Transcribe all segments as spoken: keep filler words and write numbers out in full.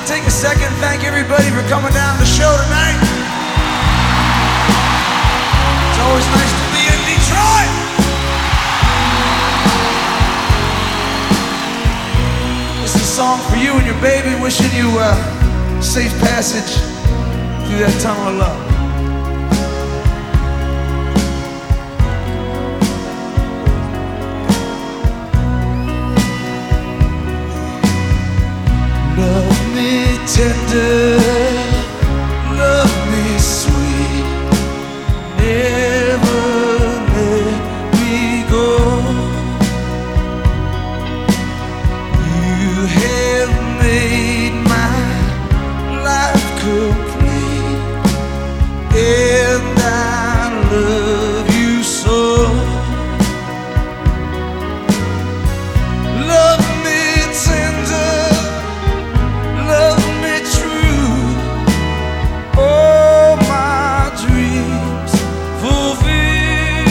want to take a second and thank everybody for coming down to the show tonight. It's always nice to be in Detroit. This is a song for you and your baby, wishing you uh, safe passage through that tunnel of love. Love me tender, love me sweet, never let me go. You have made my life complete, and I love you so. Love me tender, love me true, all my dreams fulfill.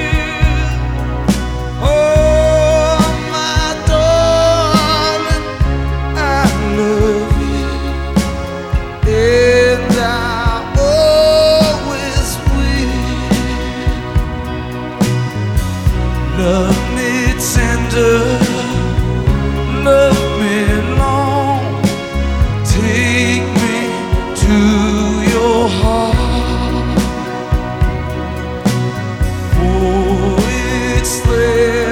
Oh, my darling, I love you, and I always will. Love me tender, love me long, take me to your heart. Oh, it's there.